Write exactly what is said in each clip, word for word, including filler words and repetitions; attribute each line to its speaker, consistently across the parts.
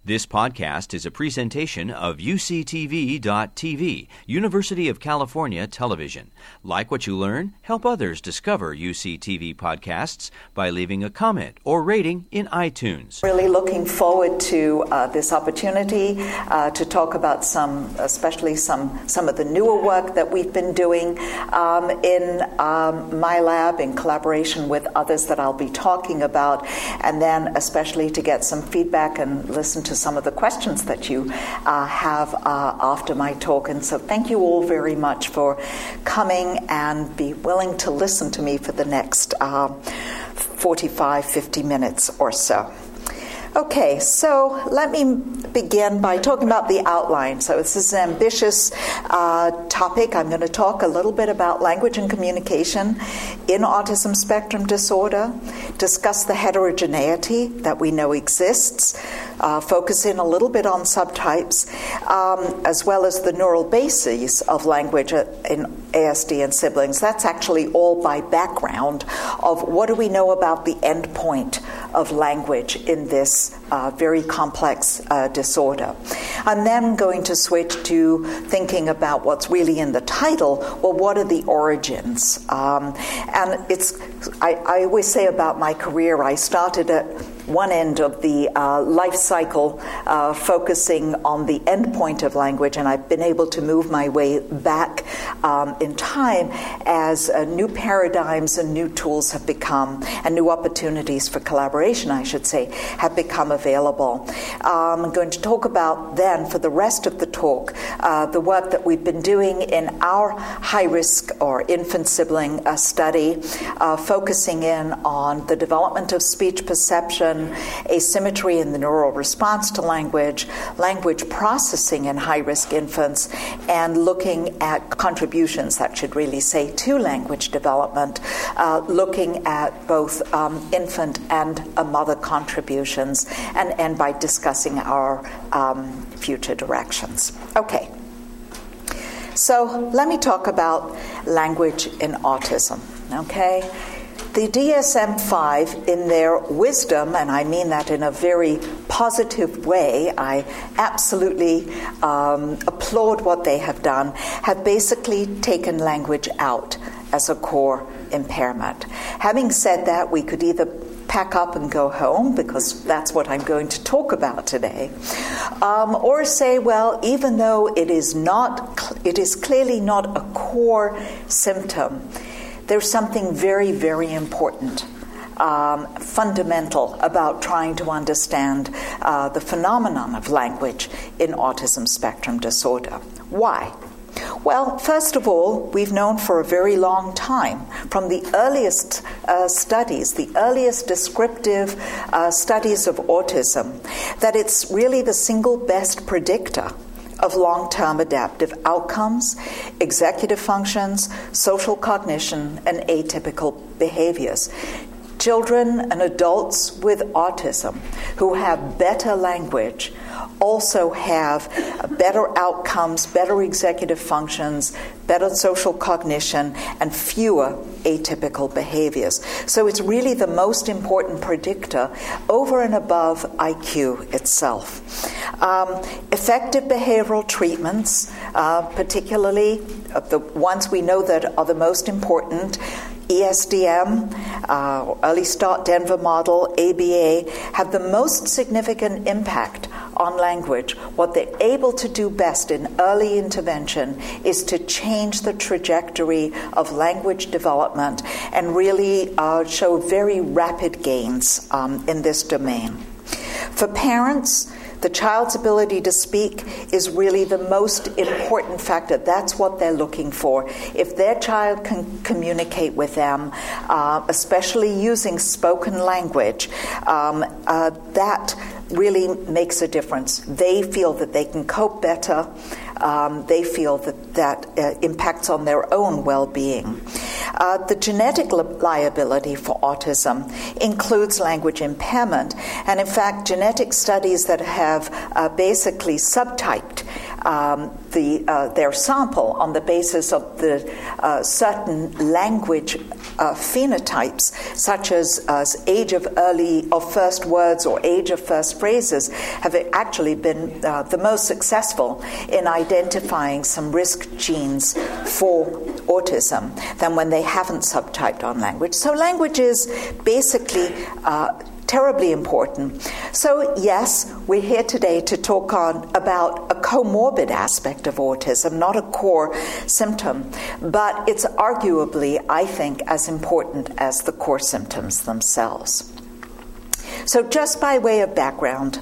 Speaker 1: This podcast is a presentation of U C T V dot T V, University of California Television. Like what you learn? Help others discover U C T V podcasts by leaving a comment or rating in iTunes.
Speaker 2: Really looking forward to uh, this opportunity uh, to talk about some, especially some, some of the newer work that we've been doing um, in um, my lab in collaboration with others that I'll be talking about, and then especially to get some feedback and listen to some of the questions that you uh, have uh, after my talk. And so thank you all very much for coming and be willing to listen to me for the next uh, forty-five, fifty minutes or so. Okay, so let me begin by talking about the outline. So this is an ambitious uh, topic. I'm going to talk a little bit about language and communication in autism spectrum disorder, discuss the heterogeneity that we know exists, uh, focus in a little bit on subtypes, um, as well as the neural bases of language in A S D and siblings. That's actually all by background of what do we know about the endpoint of language in this Uh, very complex uh, disorder. I'm then going to switch to thinking about what's really in the title. Well, what are the origins? Um, and it's, I, I always say about my career, I started at one end of the uh, life cycle, uh, focusing on the end point of language, and I've been able to move my way back um, in time as uh, new paradigms and new tools have become, and new opportunities for collaboration, I should say, have become available. Um, I'm going to talk about then, for the rest of the talk, uh, the work that we've been doing in our high-risk or infant sibling uh, study, uh, focusing in on the development of speech perception, asymmetry in the neural response to language, language processing in high-risk infants, and looking at contributions, that should really say, to language development, uh, looking at both um, infant and uh, mother contributions, and end by discussing our um, future directions. Okay. So let me talk about language in autism, okay? The D S M five, in their wisdom, and I mean that in a very positive way, I absolutely um, applaud what they have done, have basically taken language out as a core impairment. Having said that, we could either pack up and go home, because that's what I'm going to talk about today, um, or say, well, even though it is not, it is clearly not a core symptom, there's something very, very important, um, fundamental about trying to understand uh, the phenomenon of language in autism spectrum disorder. Why? Well, first of all, we've known for a very long time, from the earliest uh, studies, the earliest descriptive uh, studies of autism, that it's really the single best predictor of long-term adaptive outcomes, executive functions, social cognition, and atypical behaviors. Children and adults with autism who have better language also have better outcomes, better executive functions, better social cognition, and fewer atypical behaviors. So it's really the most important predictor over and above I Q itself. Um, effective behavioral treatments, uh, particularly the ones we know that are the most important, E S D M, uh, Early Start Denver Model, A B A, have the most significant impact on language. What they're able to do best in early intervention is to change the trajectory of language development and really uh, show very rapid gains um, in this domain. For parents, the child's ability to speak is really the most important factor. That's what they're looking for. If their child can communicate with them, uh, especially using spoken language, um, uh, that really makes a difference. They feel that they can cope better. Um, they feel that that uh, impacts on their own well-being. Uh, the genetic li- liability for autism includes language impairment, and in fact, genetic studies that have uh, basically subtyped um, the uh, their sample on the basis of the uh, certain language uh, phenotypes, such as, as age of early of first words or age of first phrases, have actually been uh, the most successful in identifying some risk genes for autism than when they haven't subtyped on language. So language is basically uh, terribly important. So yes, we're here today to talk on about a comorbid aspect of autism, not a core symptom, but it's arguably, I think, as important as the core symptoms themselves. So just by way of background,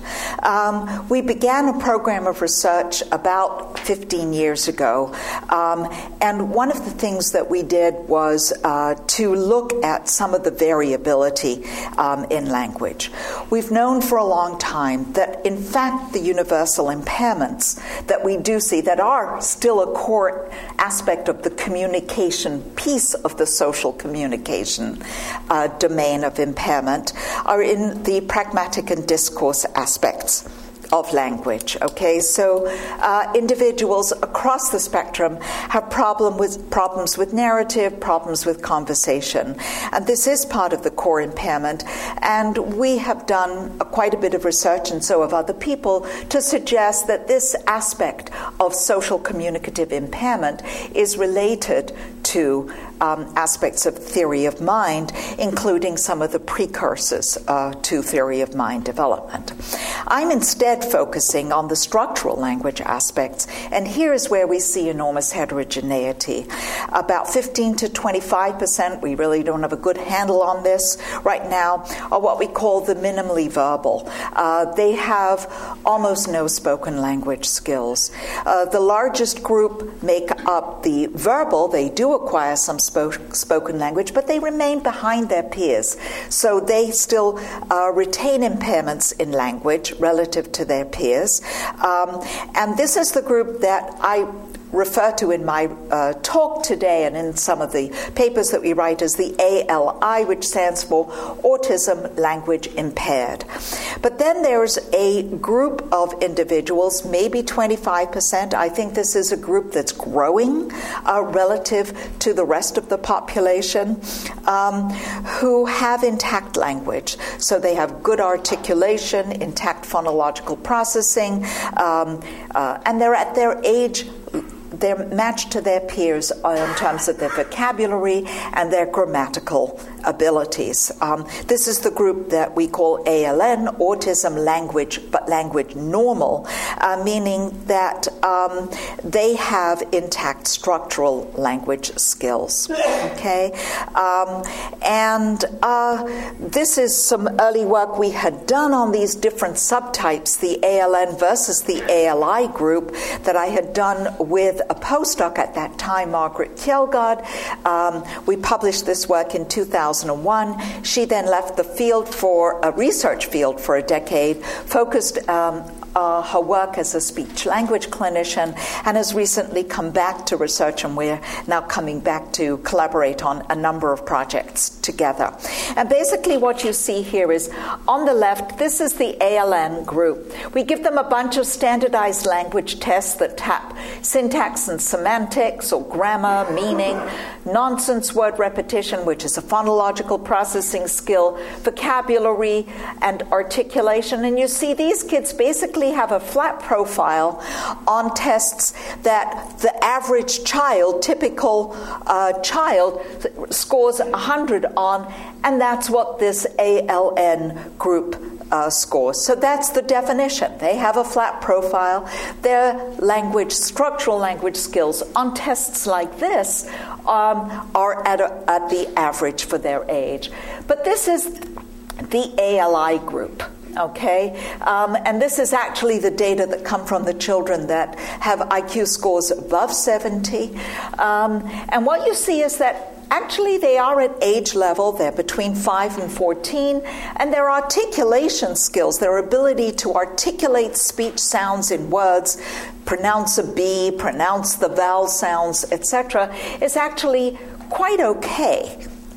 Speaker 2: um, we began a program of research about fifteen years ago, um, and one of the things that we did was uh, to look at some of the variability um, in language. We've known for a long time that, in fact, the universal impairments that we do see that are still a core aspect of the communication piece of the social communication uh, domain of impairment are in the pragmatic and discourse aspects of language. Okay, so uh, individuals across the spectrum have problem with problems with narrative, problems with conversation, and this is part of the core impairment. And we have done a, quite a bit of research, and so have other people, to suggest that this aspect of social communicative impairment is related to um, aspects of theory of mind, including some of the precursors uh, to theory of mind development. I'm instead focusing on the structural language aspects, and here is where we see enormous heterogeneity. About fifteen to twenty-five percent, we really don't have a good handle on this right now, are what we call the minimally verbal. Uh, they have almost no spoken language skills. Uh, the largest group make up the verbal. They do acquire some spo- spoken language, but they remain behind their peers. So they still uh, retain impairments in language relative to their peers. Um, and this is the group that I refer to in my uh, talk today and in some of the papers that we write as the A L I, which stands for Autism Language Impaired. But then there's a group of individuals, maybe twenty-five percent. I think this is a group that's growing uh, relative to the rest of the population, um, who have intact language. So they have good articulation, intact phonological processing, um, uh, and they're at their age. They're matched to their peers in terms of their vocabulary and their grammatical abilities. Um, this is the group that we call A L N, Autism Language, but Language Normal, uh, meaning that um, they have intact structural language skills. Okay, um, and uh, this is some early work we had done on these different subtypes, the A L N versus the A L I group, that I had done with a postdoc at that time, Margaret Kjelgaard. Um, we published this work in two thousand one. She then left the field for a research field for a decade, focused um, uh, her work as a speech-language clinician, and has recently come back to research, and we're now coming back to collaborate on a number of projects together. And basically what you see here is, on the left, this is the A L N group. We give them a bunch of standardized language tests that tap syntax and semantics, or grammar, meaning, nonsense word repetition, which is a phonological processing skill, vocabulary, and articulation. And you see these kids basically have a flat profile on tests that the average child, typical uh, child, scores one hundred on, and that's what this A L N group Uh, scores. So that's the definition. They have a flat profile. Their language, structural language skills on tests like this um, are at, a, at the average for their age. But this is the A L I group. Okay, um, and this is actually the data that come from the children that have I Q scores above seventy. Um, and what you see is that actually they are at age level. They're between five and fourteen, and their articulation skills, their ability to articulate speech sounds in words, pronounce a B, pronounce the vowel sounds, et cetera, is actually quite okay.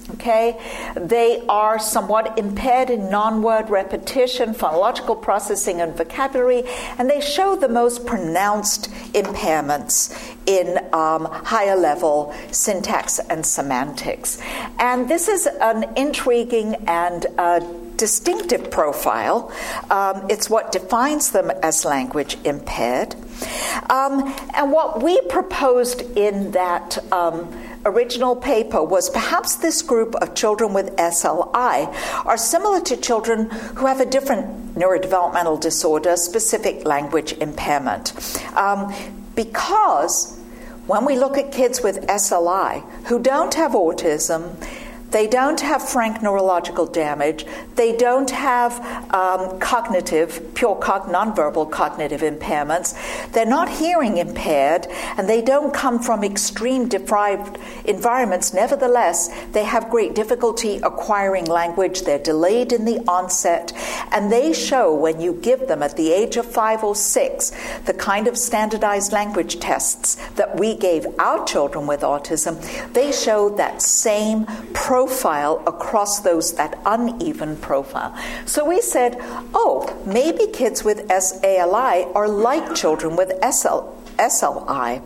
Speaker 2: Okay, they are somewhat impaired in non-word repetition, phonological processing, and vocabulary, and they show the most pronounced impairments in um, higher level syntax and semantics. And this is an intriguing and uh, distinctive profile. Um, it's what defines them as language impaired. Um, and what we proposed in that um, original paper was perhaps this group of children with S L I are similar to children who have a different neurodevelopmental disorder, specific language impairment. Um, because when we look at kids with S L I who don't have autism, they don't have frank neurological damage. They don't have um, cognitive, pure cog- nonverbal cognitive impairments. They're not hearing impaired, and they don't come from extreme deprived environments. Nevertheless, they have great difficulty acquiring language. They're delayed in the onset, and they show, when you give them at the age of five or six, the kind of standardized language tests that we gave our children with autism, they show that same profile profile across those, that uneven profile. So we said, oh, maybe kids with S A L I are like children with S L I.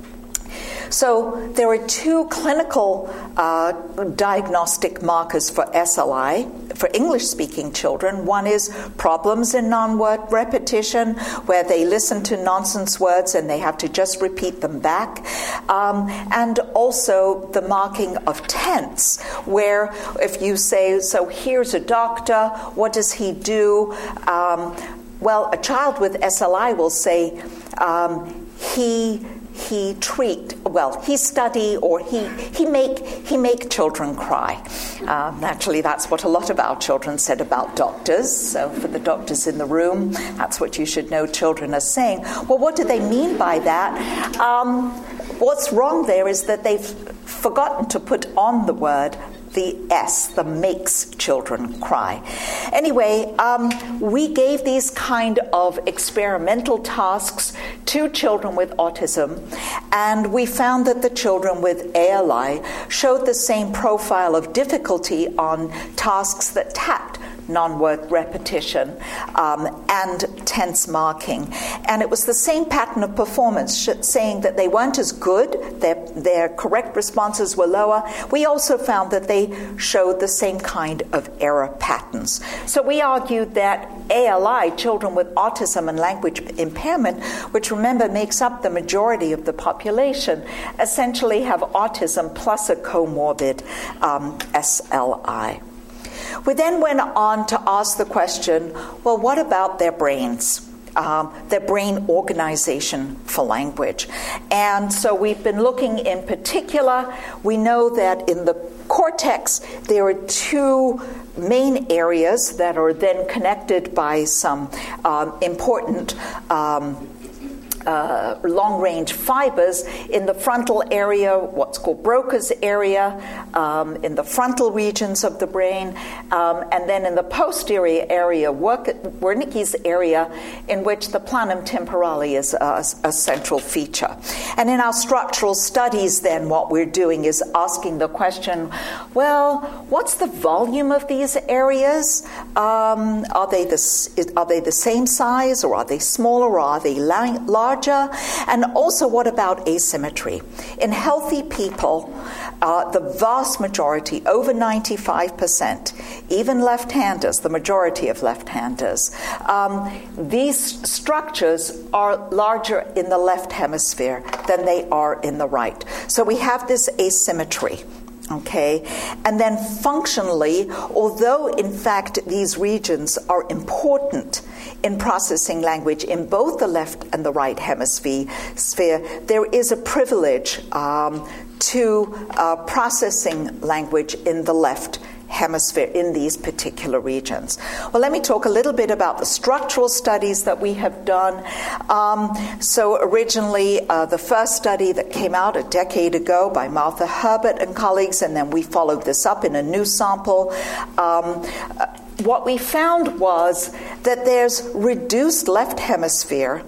Speaker 2: So there are two clinical uh, diagnostic markers for S L I, for English-speaking children. One is problems in non-word repetition, where they listen to nonsense words and they have to just repeat them back. Um, and also the marking of tense, where if you say, so here's a doctor, what does he do? Um, well, a child with S L I will say, um, he... He treat well. He study or he he make he make children cry. Uh, naturally, that's what a lot of our children said about doctors. So, for the doctors in the room, that's what you should know. Children are saying. Well, what do they mean by that? Um, what's wrong there is that they've forgotten to put on the word the S, the makes children cry. Anyway, um, we gave these kind of experimental tasks to children with autism, and we found that the children with A L I showed the same profile of difficulty on tasks that tapped non-word repetition um, and tense marking. And it was the same pattern of performance, sh- saying that they weren't as good, their, their correct responses were lower. We also found that they showed the same kind of error patterns. So we argued that A L I, children with autism and language impairment, which remember makes up the majority of the population, essentially have autism plus a comorbid um, S L I. We then went on to ask the question, well, what about their brains? Um, their brain organization for language. And so we've been looking in particular, we know that in the cortex there are two main areas that are then connected by some um, important um, Uh, long-range fibers in the frontal area, what's called Broca's area, um, in the frontal regions of the brain, um, and then in the posterior area, Wernicke's area, in which the planum temporale is a, a central feature. And in our structural studies, then, what we're doing is asking the question, well, what's the volume of these areas? Um, are they the are they the same size, or are they smaller, or are they larger? And also, what about asymmetry? In healthy people, uh, the vast majority, over ninety-five percent, even left-handers, the majority of left-handers, um, these structures are larger in the left hemisphere than they are in the right. So we have this asymmetry. Okay, and then functionally, although in fact these regions are important in processing language in both the left and the right hemisphere, sphere, there is a privilege um, to uh, processing language in the left hemisphere in these particular regions. Well, let me talk a little bit about the structural studies that we have done. Um, so originally, uh, the first study that came out a decade ago by Martha Herbert and colleagues, and then we followed this up in a new sample. Um, what we found was that there's reduced left hemisphere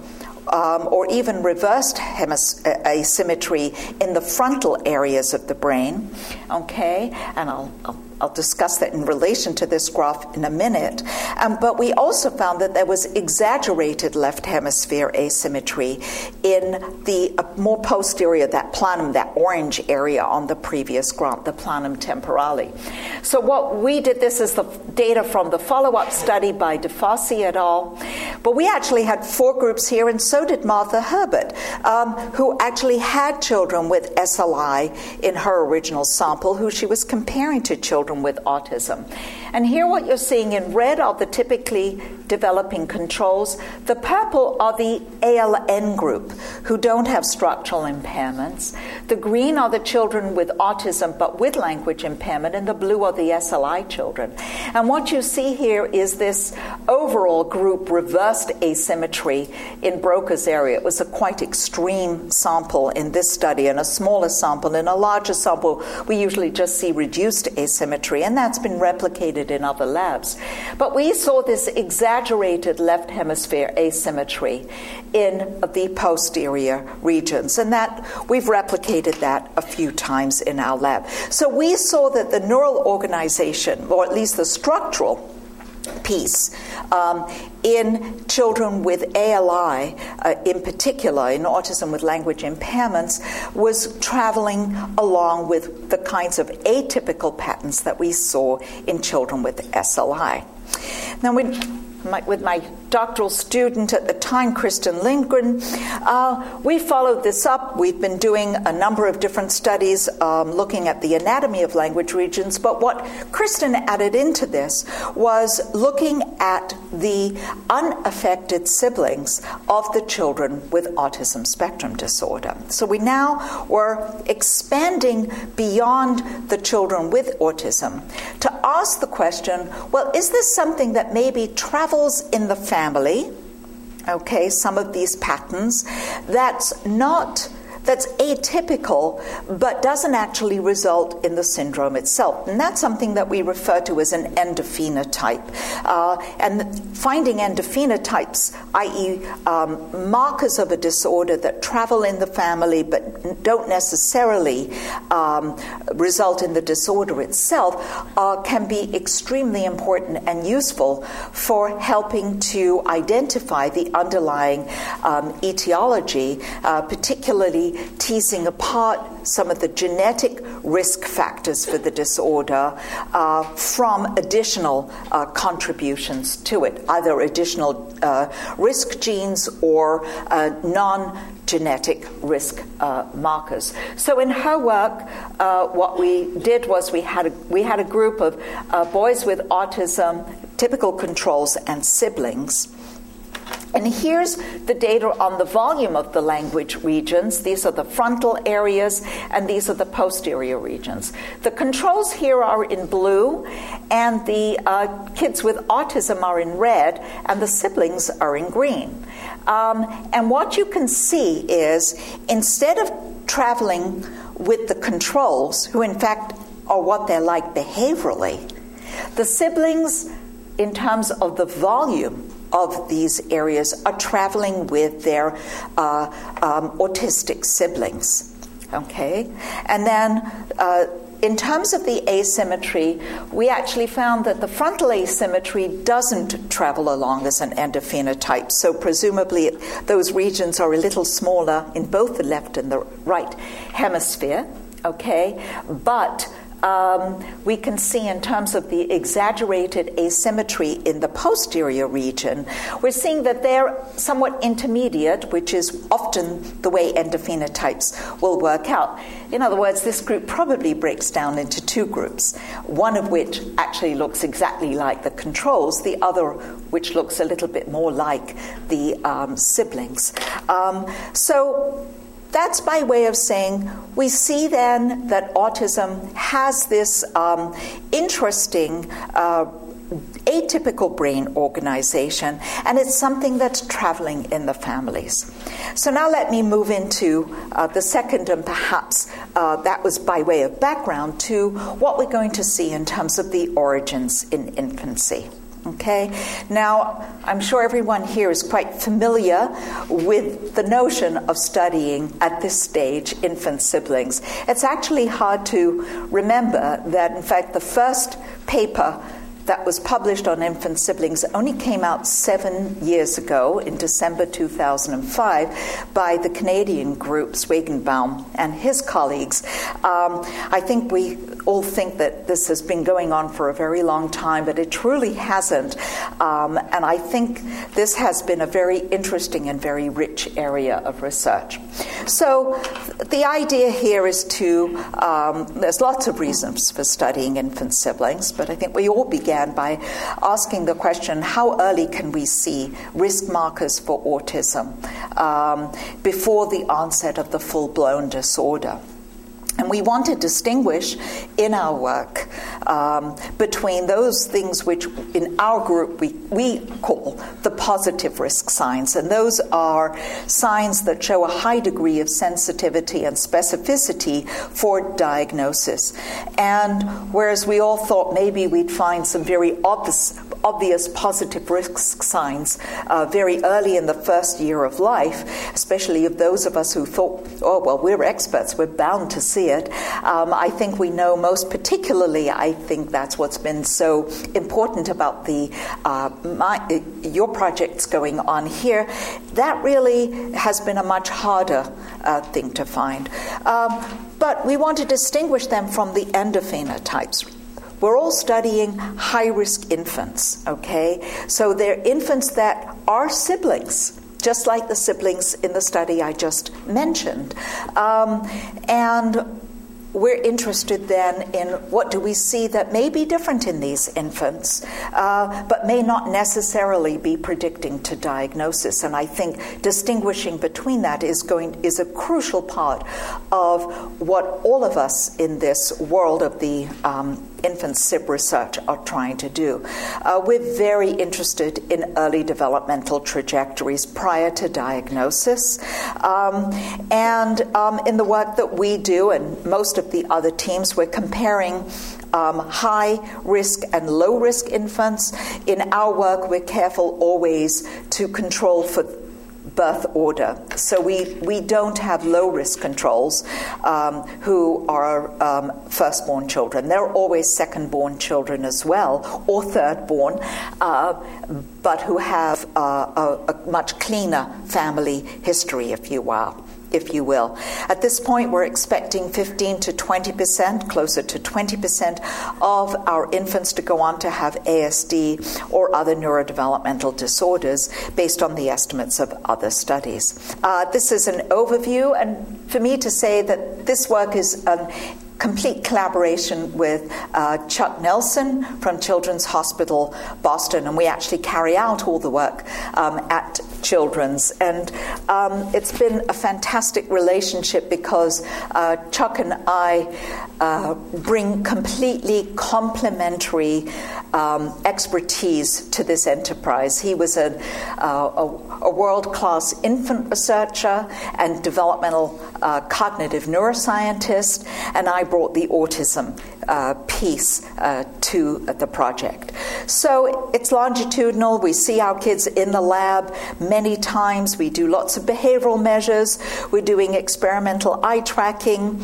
Speaker 2: um, or even reversed hemis- asymmetry in the frontal areas of the brain. Okay, and I'll, I'll I'll discuss that in relation to this graph in a minute. Um, but we also found that there was exaggerated left hemisphere asymmetry in the uh, more posterior, that planum, that orange area on the previous graph, the planum temporale. So what we did, this is the data from the follow-up study by DeFosse et al. But we actually had four groups here, and so did Martha Herbert, um, who actually had children with S L I in her original sample, who she was comparing to children with autism. And here what you're seeing in red are the typically developing controls. The purple are the A L N group, who don't have structural impairments. The green are the children with autism but with language impairment, and the blue are the S L I children. And what you see here is this overall group reversed asymmetry in Broca's area. It was a quite extreme sample in this study, and a smaller sample. In a larger sample, we usually just see reduced asymmetry, and that's been replicated in other labs. But we saw this exaggerated left hemisphere asymmetry in the posterior regions, and that we've replicated that a few times in our lab. So we saw that the neural organization, or at least the structural piece, um, in children with A L I, uh, in particular, in autism with language impairments, was traveling along with the kinds of atypical patterns that we saw in children with S L I. Now, we My, with my doctoral student at the time, Kristen Lindgren, uh, we followed this up. We've been doing a number of different studies um, looking at the anatomy of language regions, but what Kristen added into this was looking at the unaffected siblings of the children with autism spectrum disorder. So we now were expanding beyond the children with autism to ask the question, well, is this something that maybe travels in the family, okay, some of these patterns, that's not, that's atypical, but doesn't actually result in the syndrome itself. And that's something that we refer to as an endophenotype. Uh, and finding endophenotypes, that is um, markers of a disorder that travel in the family but don't necessarily um, result in the disorder itself, uh, can be extremely important and useful for helping to identify the underlying um, etiology, uh, particularly teasing apart some of the genetic risk factors for the disorder uh, from additional uh, contributions to it, either additional uh, risk genes or uh, non-genetic risk uh, markers. So in her work, uh, what we did was we had a, we had a group of uh, boys with autism, typical controls, and siblings. And here's the data on the volume of the language regions. These are the frontal areas, and these are the posterior regions. The controls here are in blue, and the uh, kids with autism are in red, and the siblings are in green. Um, and what you can see is, instead of traveling with the controls, who in fact are what they're like behaviorally, the siblings, in terms of the volume of these areas, are traveling with their uh, um, autistic siblings. Okay? And then uh, in terms of the asymmetry, we actually found that the frontal asymmetry doesn't travel along as an endophenotype, so presumably those regions are a little smaller in both the left and the right hemisphere. Okay? But Um, we can see in terms of the exaggerated asymmetry in the posterior region, we're seeing that they're somewhat intermediate, which is often the way endophenotypes will work out. In other words, this group probably breaks down into two groups, one of which actually looks exactly like the controls, the other which looks a little bit more like the um, siblings. Um, so that's by way of saying we see then that autism has this um, interesting uh, atypical brain organization, and it's something that's traveling in the families. So now let me move into uh, the second, and perhaps uh, that was by way of background to what we're going to see in terms of the origins in infancy. Okay, now I'm sure everyone here is quite familiar with the notion of studying at this stage infant siblings. It's actually hard to remember that, in fact, the first paper that was published on infant siblings only came out seven years ago in December two thousand five by the Canadian group Zwigenbaum and his colleagues. Um, I think we all think that this has been going on for a very long time, but it truly hasn't. Um, and I think this has been a very interesting and very rich area of research. So the idea here is to, um, there's lots of reasons for studying infant siblings, but I think we all began by asking the question, how early can we see risk markers for autism um, before the onset of the full-blown disorder? And we want to distinguish in our work um, between those things which in our group we, we call the positive risk signs. And those are signs that show a high degree of sensitivity and specificity for diagnosis. And whereas we all thought maybe we'd find some very obvious, obvious positive risk signs uh, very early in the first year of life, especially of those of us who thought, oh, well, we're experts, we're bound to see it. Um, I think we know most particularly, I think that's what's been so important about the uh, my, your projects going on here. That really has been a much harder uh, thing to find. Um, but we want to distinguish them from the endophenotypes. We're all studying high-risk infants, okay? So they're infants that are siblings, just like the siblings in the study I just mentioned. Um, and we're interested then in what do we see that may be different in these infants, uh, but may not necessarily be predicting to diagnosis. And I think distinguishing between that is going is a crucial part of what all of us in this world of the um, infant S I B research are trying to do. Uh, we're very interested in early developmental trajectories prior to diagnosis. Um, and um, in the work that we do, and most of the other teams, we're comparing um, high risk and low risk infants. In our work, we're careful always to control for birth order. So we, we don't have low-risk controls um, who are um, firstborn children. They're always second-born children as well, or third-born, uh, but who have uh, a, a much cleaner family history, if you will. if you will. At this point, we're expecting fifteen to twenty percent, closer to twenty percent of our infants to go on to have A S D or other neurodevelopmental disorders based on the estimates of other studies. Uh, this is an overview, and for me to say that this work is an complete collaboration with uh, Chuck Nelson from Children's Hospital Boston, and we actually carry out all the work um, at Children's. And um, it's been a fantastic relationship because uh, Chuck and I uh, bring completely complementary um, expertise to this enterprise. He was a, uh, a, a world-class infant researcher and developmental uh, cognitive neuroscientist, and I brought the autism uh, piece uh, to the project. So it's longitudinal. We see our kids in the lab many times. We do lots of behavioral measures. We're doing experimental eye tracking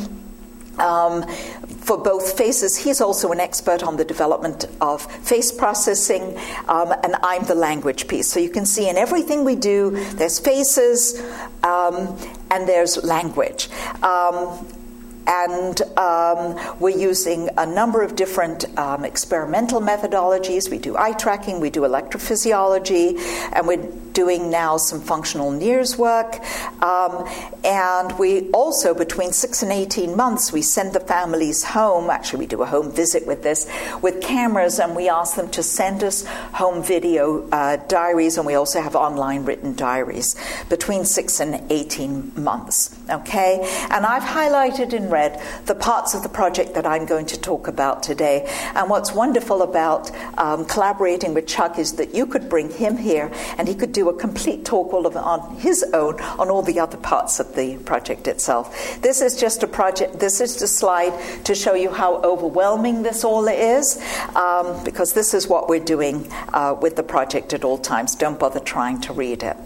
Speaker 2: um, for both faces. He's also an expert on the development of face processing, um, and I'm the language piece. So you can see in everything we do, there's faces um, and there's language. Um, And um, we're using a number of different um, experimental methodologies. We do eye tracking, we do electrophysiology, and we're doing now some functional NIRS work. Um, and we also, between six and eighteen months, we send the families home. Actually, we do a home visit with this, with cameras, and we ask them to send us home video uh, diaries, and we also have online written diaries between six and eighteen months. Okay? And I've highlighted in red the parts of the project that I'm going to talk about today. And what's wonderful about um, collaborating with Chuck is that you could bring him here and he could do a complete talk all of, on his own on all the other parts of the project itself. This is just a project, this is a slide to show you how overwhelming this all is, um, because this is what we're doing uh, with the project at all times. Don't bother trying to read it.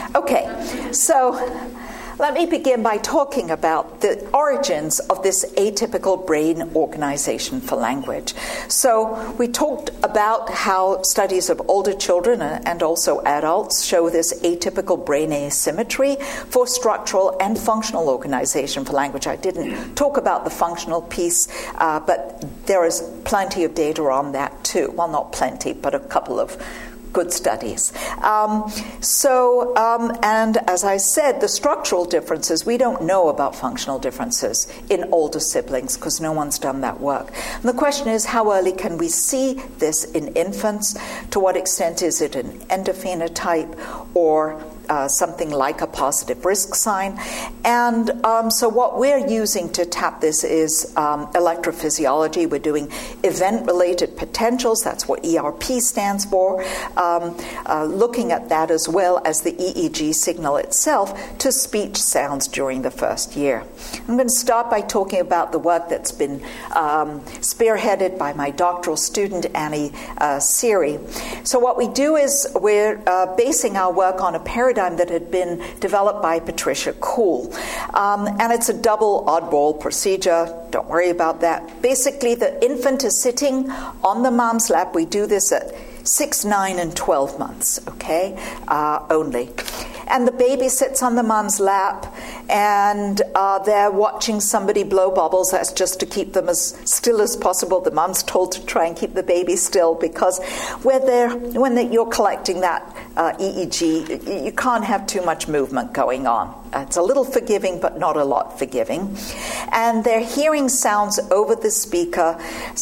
Speaker 2: Okay, so let me begin by talking about the origins of this atypical brain organization for language. So we talked about how studies of older children and also adults show this atypical brain asymmetry for structural and functional organization for language. I didn't talk about the functional piece, uh, but there is plenty of data on that too. Well, not plenty, but a couple of good studies. Um, so, um, and as I said, the structural differences, we don't know about functional differences in older siblings because no one's done that work. And the question is, how early can we see this in infants? To what extent is it an endophenotype or Uh, something like a positive risk sign? And um, so what we're using to tap this is um, electrophysiology. We're doing event-related potentials. That's what E R P stands for. Um, uh, looking at that as well as the E E G signal itself to speech sounds during the first year. I'm going to start by talking about the work that's been um, spearheaded by my doctoral student, Annie uh, Siri. So what we do is we're uh, basing our work on a paradigm that had been developed by Patricia Kuhl. Um, and it's a double oddball procedure. Don't worry about that. Basically, the infant is sitting on the mom's lap. We do this at six, nine, and twelve months, okay, uh, only. And the baby sits on the mom's lap, and uh, they're watching somebody blow bubbles. That's just to keep them as still as possible. The mom's told to try and keep the baby still because when, they're, when they, you're collecting that uh, E E G, you can't have too much movement going on. It's a little forgiving, but not a lot forgiving. And they're hearing sounds over the speaker,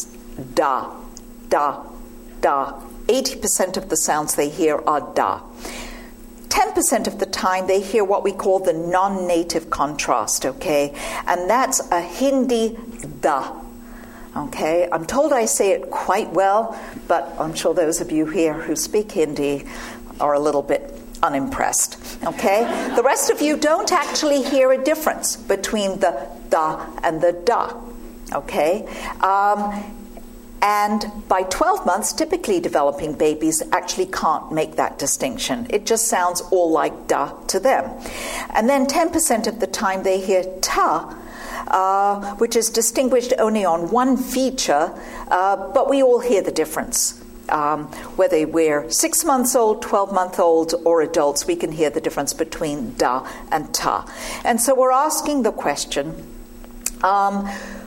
Speaker 2: da, da, da. eighty percent of the sounds they hear are da. ten percent of the time they hear what we call the non-native contrast, okay? And that's a Hindi da, okay? I'm told I say it quite well, but I'm sure those of you here who speak Hindi are a little bit unimpressed, okay? The rest of you don't actually hear a difference between the da and the da, okay? Um, And by twelve months, typically developing babies actually can't make that distinction. It just sounds all like da to them. And then ten percent of the time they hear ta, uh, which is distinguished only on one feature, uh, but we all hear the difference. Um, whether we're six months old, twelve month old, or adults, we can hear the difference between da and ta. And so we're asking the question, um,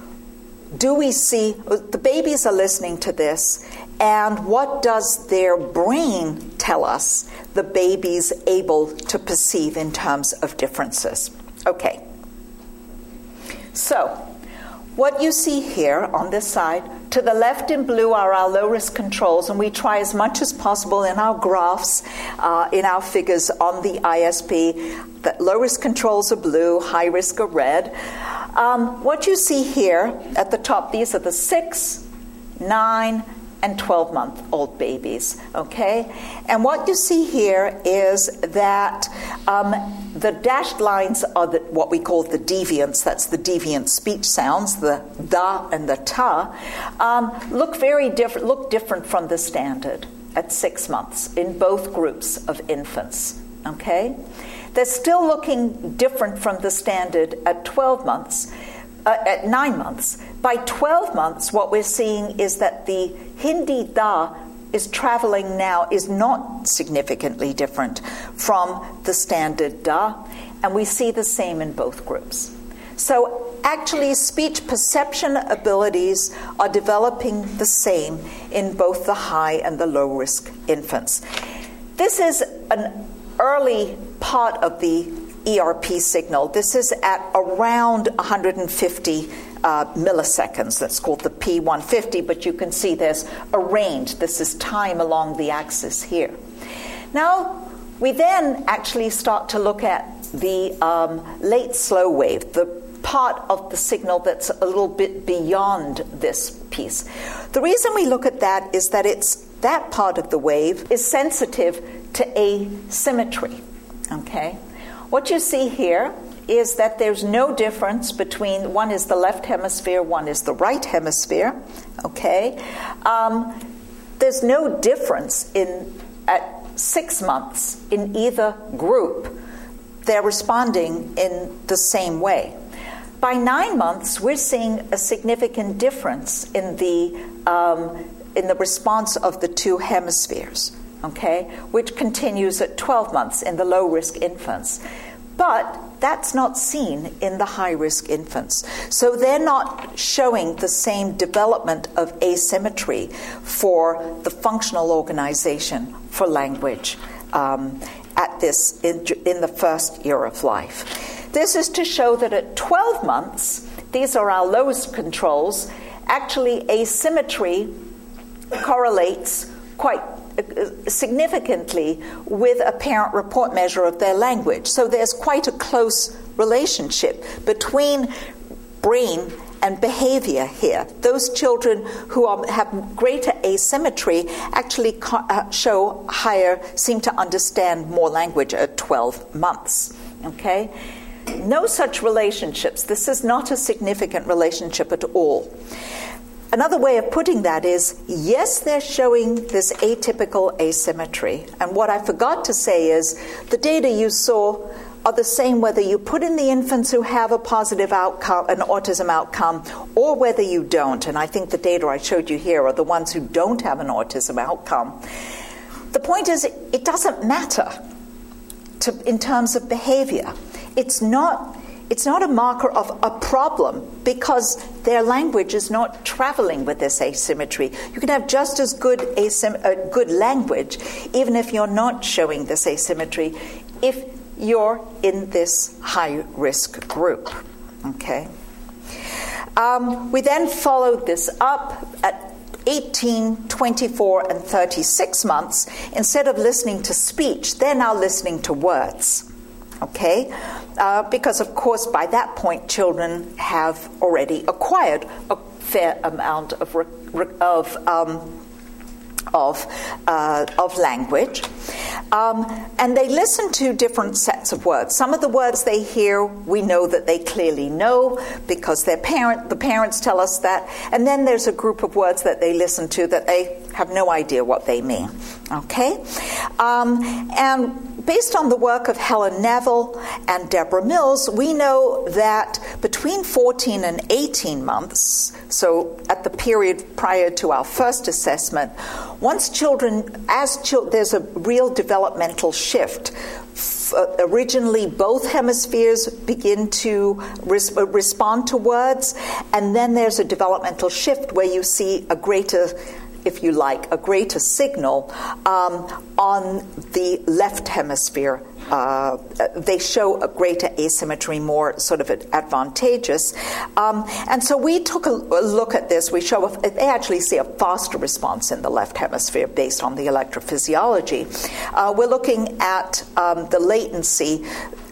Speaker 2: do we see, the babies are listening to this, and what does their brain tell us the baby's able to perceive in terms of differences? Okay. So, what you see here on this side, to the left in blue are our low-risk controls, and we try as much as possible in our graphs, uh, in our figures on the I S P, that low-risk controls are blue, high-risk are red. Um, what you see here at the top, these are the six, nine, and twelve-month-old babies, okay? And what you see here is that um, the dashed lines are the, what we call the deviants. That's the deviant speech sounds, the da and the ta, um, look very different, look different from the standard at six months in both groups of infants, okay? They're still looking different from the standard at twelve months, uh, at nine months. By twelve months, what we're seeing is that the Hindi da is traveling now, is not significantly different from the standard da, and we see the same in both groups. So actually, speech perception abilities are developing the same in both the high and the low-risk infants. This is an early part of the E R P signal. This is at around one hundred fifty uh, milliseconds. That's called the P one fifty, but you can see there's a range. This is time along the axis here. Now, we then actually start to look at the um, late slow wave, the part of the signal that's a little bit beyond this piece. The reason we look at that is that it's that part of the wave is sensitive to asymmetry. Okay? What you see here is that there's no difference between, one is the left hemisphere, one is the right hemisphere. Okay? Um, there's no difference in at six months in either group. They're responding in the same way. By nine months, we're seeing a significant difference in the um, in the response of the two hemispheres, okay, which continues at twelve months in the low-risk infants. But that's not seen in the high-risk infants. So they're not showing the same development of asymmetry for the functional organization for language um, at this in, in the first year of life. This is to show that at twelve months, these are our lowest controls, actually asymmetry correlates quite significantly with a parent-report measure of their language. So there's quite a close relationship between brain and behavior here. Those children who are, have greater asymmetry actually co- uh, show higher, seem to understand more language at twelve months. Okay? No such relationships. This is not a significant relationship at all. Another way of putting that is, yes, they're showing this atypical asymmetry. And what I forgot to say is the data you saw are the same whether you put in the infants who have a positive outcome, an autism outcome, or whether you don't. And I think the data I showed you here are the ones who don't have an autism outcome. The point is, it doesn't matter to, in terms of behavior. It's not... It's not a marker of a problem because their language is not traveling with this asymmetry. You can have just as good asym- uh, good language even if you're not showing this asymmetry if you're in this high-risk group. Okay. Um, we then followed this up at eighteen, twenty-four, and thirty-six months. Instead of listening to speech, they're now listening to words. Okay? Uh, because, of course, by that point, children have already acquired a fair amount of re- re- of um, of uh, of language, um, and they listen to different sets of words. Some of the words they hear, we know that they clearly know because their parent, the parents tell us that. And then there's a group of words that they listen to that they have no idea what they mean. Okay, um, and. Based on the work of Helen Neville and Deborah Mills, we know that between fourteen and eighteen months, so at the period prior to our first assessment, once children, as chil- there's a real developmental shift. F- originally, both hemispheres begin to res- respond to words, and then there's a developmental shift where you see a greater, if you like, a greater signal um, on the left hemisphere. Uh, they show a greater asymmetry, more sort of advantageous. Um, and so we took a, a look at this. We show a, they actually see a faster response in the left hemisphere based on the electrophysiology. Uh, we're looking at um, the latency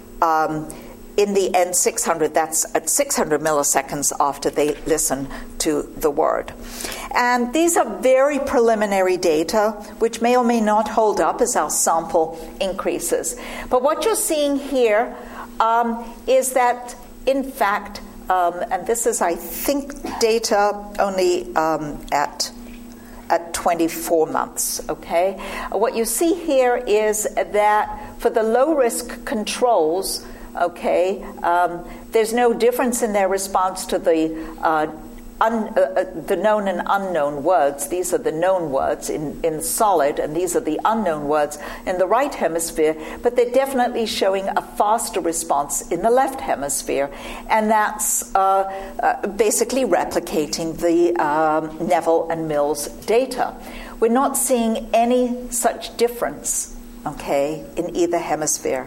Speaker 2: um, in the N six hundred, that's at six hundred milliseconds after they listen to the word. And these are very preliminary data, which may or may not hold up as our sample increases. But what you're seeing here um, is that, in fact, um, and this is, I think, data only um, at at twenty-four months, okay? What you see here is that for the low-risk controls, okay, um, there's no difference in their response to the uh, un, uh, the known and unknown words. These are the known words in, in solid, and these are the unknown words in the right hemisphere, but they're definitely showing a faster response in the left hemisphere, and that's uh, uh, basically replicating the um, Neville and Mills data. We're not seeing any such difference, okay, in either hemisphere.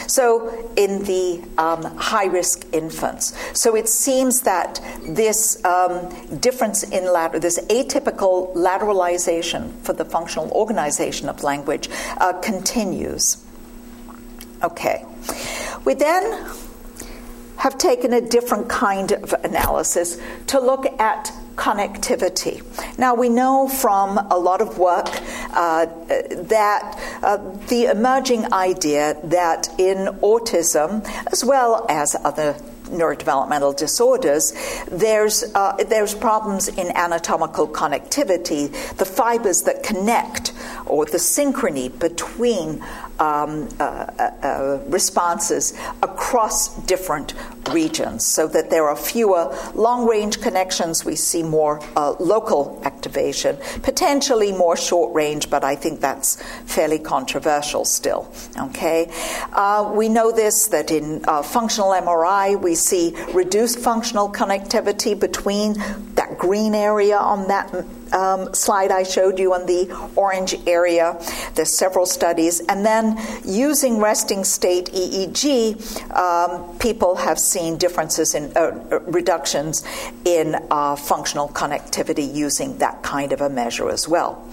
Speaker 2: So in the um, high-risk infants. So it seems that this um, difference in lateral, this atypical lateralization for the functional organization of language uh, continues. Okay. We then have taken a different kind of analysis to look at connectivity. Now, we know from a lot of work uh, that uh, the emerging idea that in autism, as well as other neurodevelopmental disorders, there's uh, there's problems in anatomical connectivity, the fibers that connect, or the synchrony between um, uh, uh, responses across different regions, so that there are fewer long-range connections. We see more uh, local activation, potentially more short-range, but I think that's fairly controversial still. Okay, uh, we know this, that in uh, functional M R I, we see reduced functional connectivity between that green area on that um, slide I showed you and the orange area. There's several studies. And then using resting state E E G, um, people have seen differences in uh, reductions in uh, functional connectivity using that kind of a measure as well.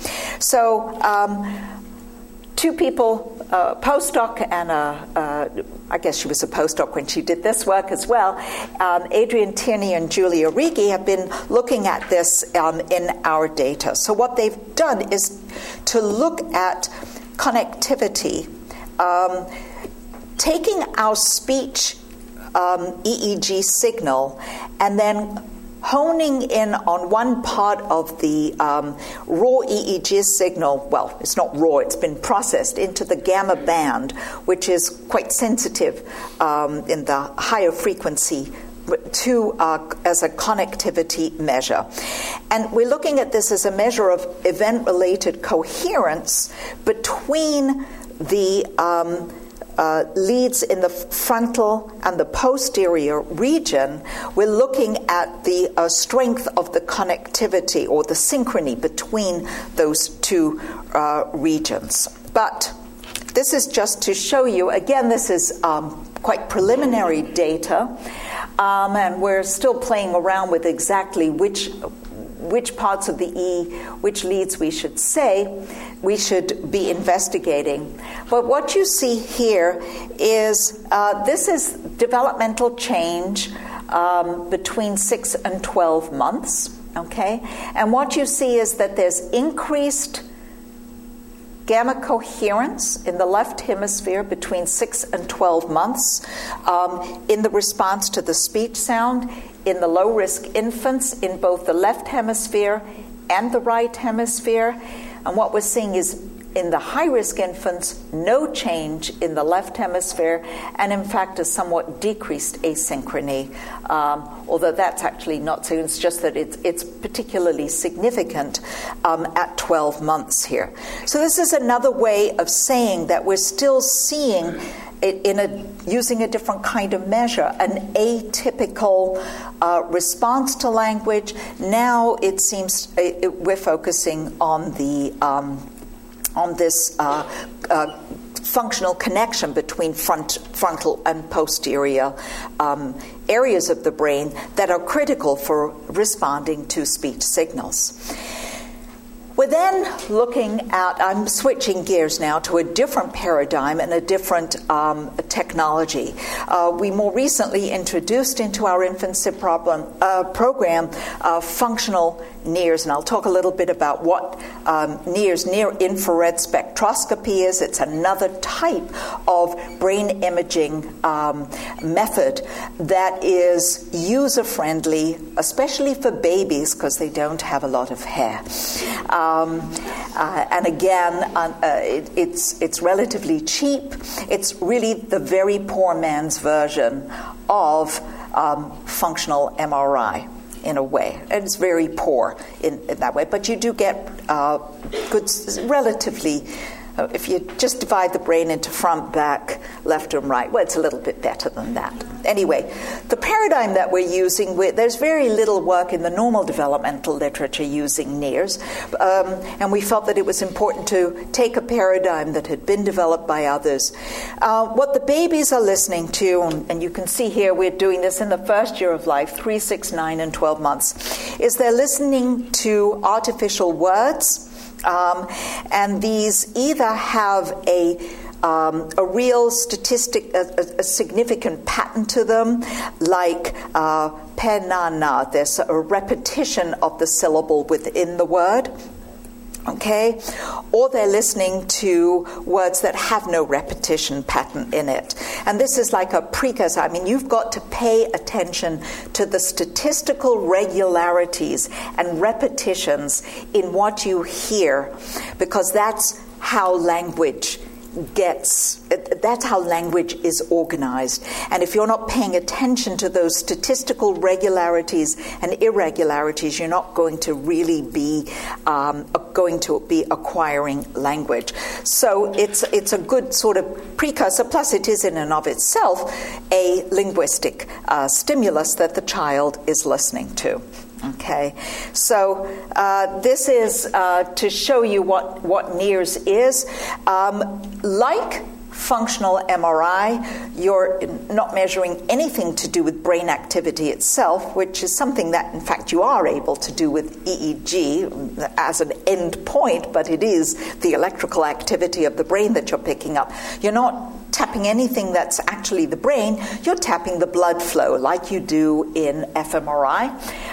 Speaker 2: So um, two people, a postdoc and a, uh, I guess she was a postdoc when she did this work as well, um, Adrienne Tierney and Julia Righi have been looking at this um, in our data. So what they've done is to look at connectivity, um, taking our speech um, E E G signal and then honing in on one part of the um, raw E E G signal. Well, it's not raw, it's been processed into the gamma band, which is quite sensitive um, in the higher frequency to uh, as a connectivity measure. And we're looking at this as a measure of event-related coherence between the um, Uh, leads in the frontal and the posterior region. We're looking at the uh, strength of the connectivity or the synchrony between those two uh, regions. But this is just to show you, again, this is um, quite preliminary data, um, and we're still playing around with exactly which which parts of the E, which leads we should say, we should be investigating. But what you see here is, uh, this is developmental change um, between six and twelve months, okay? And what you see is that there's increased gamma coherence in the left hemisphere between six and twelve months um, in the response to the speech sound in the low-risk infants in both the left hemisphere and the right hemisphere. And what we're seeing is in the high-risk infants, no change in the left hemisphere, and in fact a somewhat decreased asynchrony, um, although that's actually not so. It's just that it's, it's particularly significant um, at twelve months here. So this is another way of saying that we're still seeing it in a using a different kind of measure, an atypical uh, response to language. Now it seems it, it, we're focusing on the um, on this uh, uh, functional connection between front, frontal and posterior um, areas of the brain that are critical for responding to speech signals. We're then looking at, I'm switching gears now to a different paradigm and a different um, technology. Uh, we more recently introduced into our infancy problem, uh, program uh, functional N I R S, and I'll talk a little bit about what um, N I R S, near-infrared spectroscopy, is. It's another type of brain imaging um, method that is user-friendly, especially for babies because they don't have a lot of hair. Um, uh, and again, uh, it, it's it's relatively cheap. It's really the very poor man's version of um, functional M R I in a way. And it's very poor in, in that way. But you do get uh, good, relatively, uh, if you just divide the brain into front, back, left and right, well, it's a little bit better than that. Anyway, the paradigm that we're using, we're, there's very little work in the normal developmental literature using N I R S, um, and we felt that it was important to take a paradigm that had been developed by others. Uh, what the babies are listening to, and, and you can see here we're doing this in the first year of life, three, six, nine, and twelve months, is they're listening to artificial words, um, and these either have a um, a real statistic, a, a, a significant pattern to them, like uh, pe-na-na. There's a repetition of the syllable within the word. Okay, or they're listening to words that have no repetition pattern in it. And this is like a precursor. I mean, you've got to pay attention to the statistical regularities and repetitions in what you hear, because that's how language gets, that's how language is organized. And if you're not paying attention to those statistical regularities and irregularities, you're not going to really be um, going to be acquiring language. So it's it's a good sort of precursor, plus it is in and of itself a linguistic uh, stimulus that the child is listening to. Okay, so uh, this is uh, to show you what, what N I R S is. Um, like functional M R I, you're not measuring anything to do with brain activity itself, which is something that, in fact, you are able to do with E E G as an end point, but it is the electrical activity of the brain that you're picking up. You're not tapping anything that's actually the brain, you're tapping the blood flow like you do in fMRI.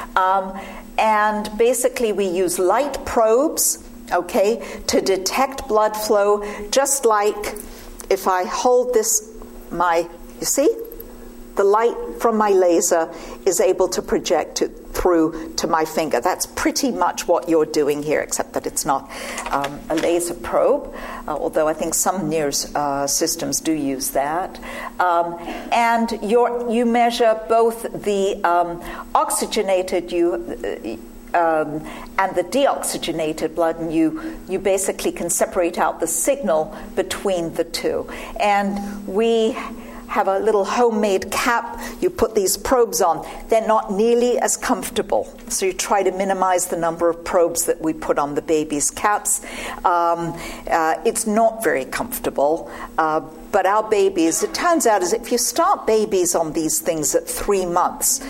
Speaker 2: Um, and basically we use light probes, okay, to detect blood flow, just like if I hold this, my, you see? The light from my laser is able to project it through to my finger. That's pretty much what you're doing here, except that it's not um, a laser probe, uh, although I think some N I R S uh, systems do use that. Um, and you're, you measure both the um, oxygenated you, uh, um, and the deoxygenated blood, and you, you basically can separate out the signal between the two. And we have a little homemade cap. You put these probes on. They're not nearly as comfortable. So you try to minimize the number of probes that we put on the baby's caps. Um, uh, it's not very comfortable. Uh, but our babies, it turns out, is if you start babies on these things at three months,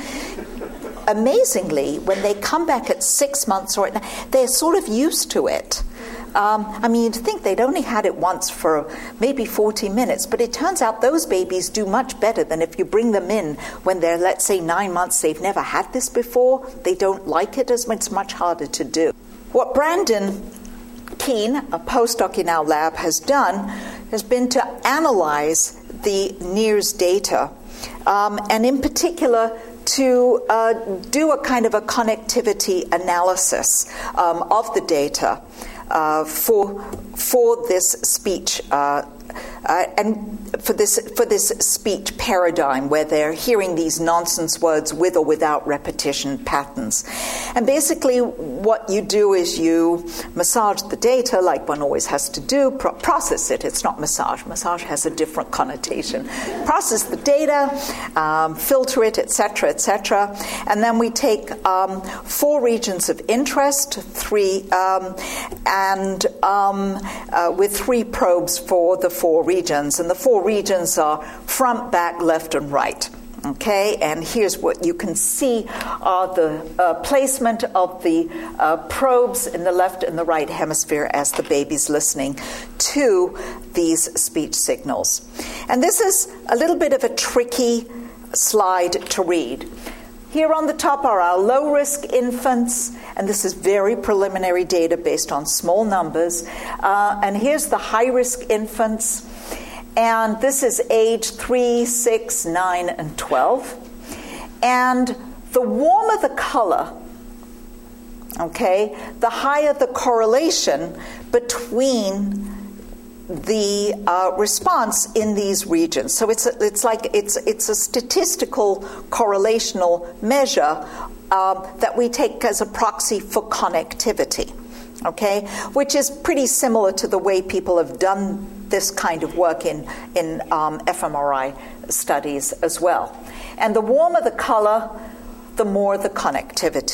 Speaker 2: amazingly, when they come back at six months or they're sort of used to it. Um, I mean, you'd think they'd only had it once for maybe forty minutes, but it turns out those babies do much better than if you bring them in when they're, let's say, nine months, they've never had this before, they don't like it as much, it's much harder to do. What Brandon Keene, a postdoc in our lab, has done has been to analyze the N I R S data, um, and in particular, to uh, do a kind of a connectivity analysis um, of the data uh, for for this speech uh, uh, and for this for this speech paradigm where they're hearing these nonsense words with or without repetition patterns. And basically what you do is you massage the data like one always has to do, pro- process it. It's not massage. Massage has a different connotation. Process the data, um, filter it, et cetera, et cetera. And then we take um, four regions of interest, three, um, and um, uh, with three probes for the four regions. And the four regions are front, back, left, and right. Okay, and here's what you can see are the uh, placement of the uh, probes in the left and the right hemisphere as the baby's listening to these speech signals. And this is a little bit of a tricky slide to read. Here on the top are our low-risk infants, and this is very preliminary data based on small numbers. Uh, and here's the high-risk infants. And this is age three, six, nine, and twelve. And the warmer the color, okay, the higher the correlation between the uh, response in these regions. So it's a, it's like it's it's a statistical correlational measure uh, that we take as a proxy for connectivity, okay, which is pretty similar to the way people have done this kind of work in, in um, fMRI studies as well. And the warmer the color, the more the connectivity.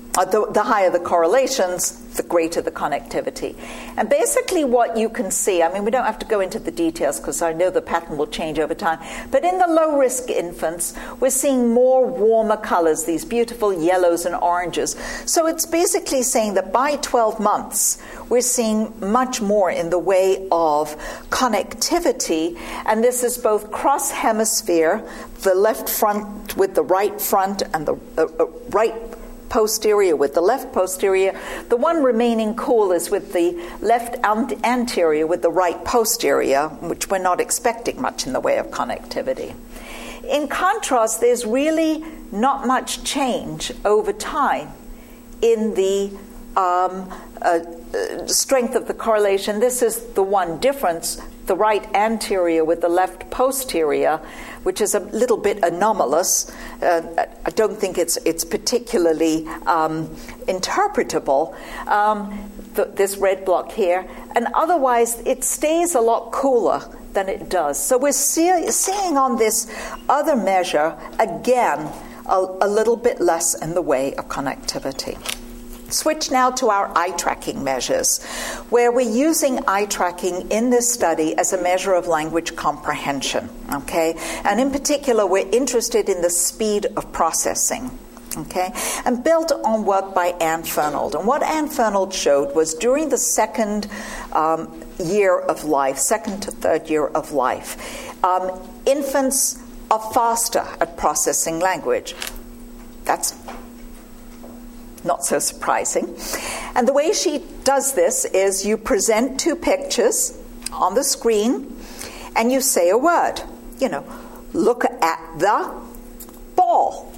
Speaker 2: Uh, the, the higher the correlations, the greater the connectivity. And basically what you can see, I mean, we don't have to go into the details because I know the pattern will change over time, but in the low-risk infants, we're seeing more warmer colors, these beautiful yellows and oranges. So it's basically saying that by twelve months, we're seeing much more in the way of connectivity, and this is both cross-hemisphere, the left front with the right front and the uh, uh, right posterior with the left posterior. The one remaining cool is with the left anterior with the right posterior, which we're not expecting much in the way of connectivity. In contrast, there's really not much change over time in the um, uh, uh, strength of the correlation. This is the one difference, the right anterior with the left posterior, which is a little bit anomalous. Uh, I don't think it's it's particularly um, interpretable, um, th- this red block here. And otherwise, it stays a lot cooler than it does. So we're see- seeing on this other measure, again, a, a little bit less in the way of connectivity. Switch now to our eye tracking measures, where we're using eye tracking in this study as a measure of language comprehension, okay? And in particular, we're interested in the speed of processing, okay? And built on work by Anne Fernald. And what Anne Fernald showed was during the second um, year of life, second to third year of life, um, infants are faster at processing language. That's not so surprising. And the way she does this is you present two pictures on the screen and you say a word. You know, look at the ball.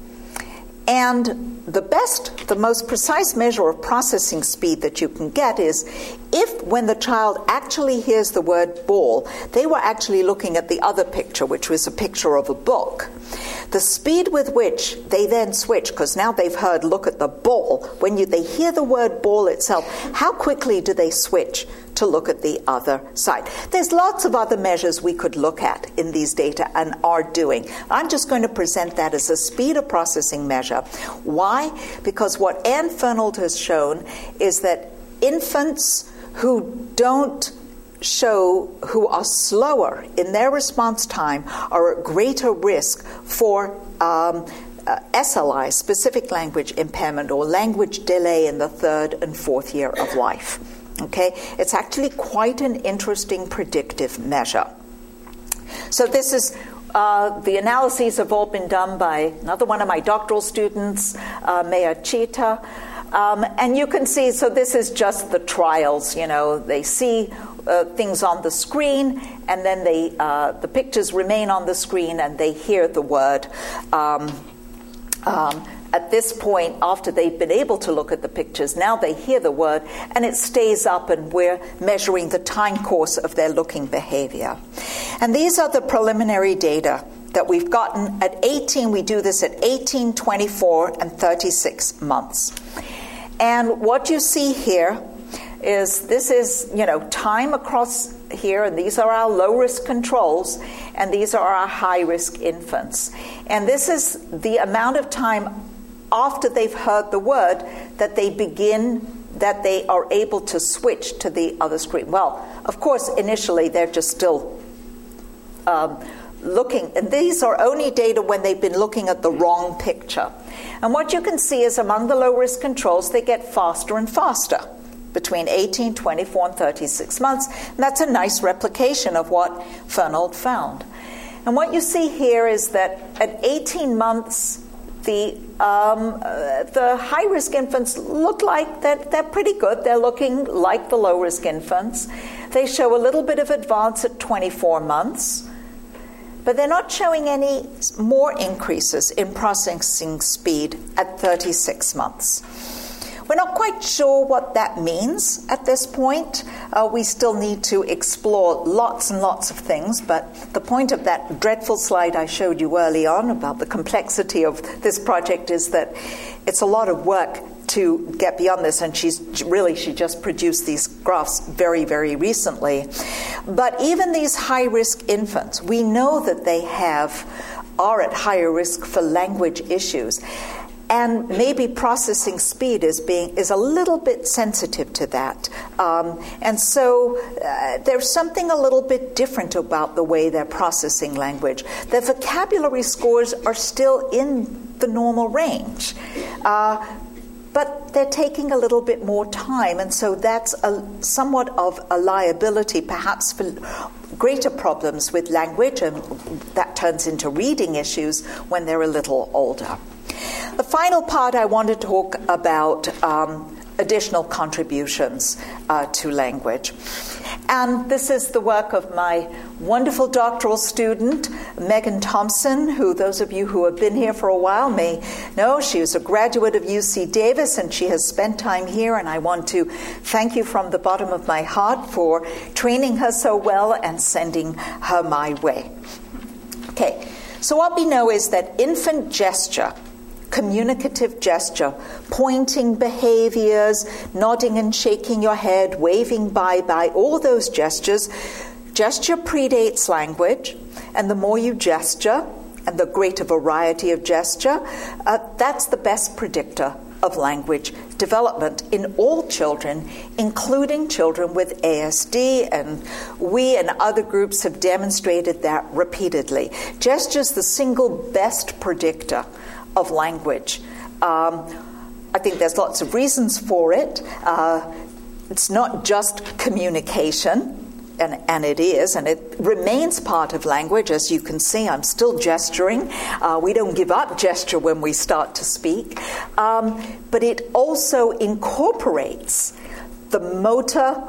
Speaker 2: And the best, the most precise measure of processing speed that you can get is if when the child actually hears the word ball, they were actually looking at the other picture, which was a picture of a book. The speed with which they then switch, because now they've heard look at the ball, when you, they hear the word ball itself, how quickly do they switch to look at the other side? There's lots of other measures we could look at in these data and are doing. I'm just going to present that as a speed of processing measure. Why? Because what Anne Fernald has shown is that infants who don't show, who are slower in their response time, are at greater risk for um, uh, S L I, specific language impairment, or language delay in the third and fourth year of life. Okay, it's actually quite an interesting predictive measure. So this is uh, the analyses have all been done by another one of my doctoral students, uh, Maya Chita. Um, and you can see, so this is just the trials, you know, they see uh, things on the screen, and then they uh, the pictures remain on the screen, and they hear the word. Um, um, at this point, after they've been able to look at the pictures, now they hear the word, and it stays up, and we're measuring the time course of their looking behavior. And these are the preliminary data that we've gotten at eighteen. We do this at eighteen, twenty-four, and thirty-six months. And what you see here is this is, you know, time across here, and these are our low-risk controls, and these are our high-risk infants. And this is the amount of time after they've heard the word that they begin, that they are able to switch to the other screen. Well, of course, initially they're just still um, looking, and these are only data when they've been looking at the wrong picture. And what you can see is among the low-risk controls, they get faster and faster between eighteen, twenty-four, and thirty-six months. And that's a nice replication of what Fernald found. And what you see here is that at eighteen months, the um, uh, the high-risk infants look like they're, they're pretty good. They're looking like the low-risk infants. They show a little bit of advance at twenty-four months. But they're not showing any more increases in processing speed at thirty-six months. We're not quite sure what that means at this point. Uh, we still need to explore lots and lots of things, but the point of that dreadful slide I showed you early on about the complexity of this project is that it's a lot of work to get beyond this, and she's really, she just produced these graphs very, very recently. But even these high-risk infants, we know that they have are at higher risk for language issues. and maybe processing speed is being is a little bit sensitive to that. Um, and so uh, there's something a little bit different about the way they're processing language. Their vocabulary scores are still in the normal range. Uh, But they're taking a little bit more time, and so that's a, somewhat of a liability, perhaps for greater problems with language, and that turns into reading issues when they're a little older. The final part I want to talk about um, additional contributions uh, to language. And this is the work of my wonderful doctoral student, Megan Thompson, who those of you who have been here for a while may know. She was a graduate of U C Davis, and she has spent time here, and I want to thank you from the bottom of my heart for training her so well and sending her my way. Okay, so what we know is that infant gesture, communicative gesture, pointing behaviors, nodding and shaking your head, waving bye-bye, all those gestures, gesture predates language, and the more you gesture, and the greater variety of gesture, uh, that's the best predictor of language development in all children, including children with A S D, and we and other groups have demonstrated that repeatedly. Gesture is the single best predictor of language. Um, I think there's lots of reasons for it. Uh, it's not just communication, and, and it is, and it remains part of language. As you can see, I'm still gesturing. Uh, we don't give up gesture when we start to speak. Um, but it also incorporates the motor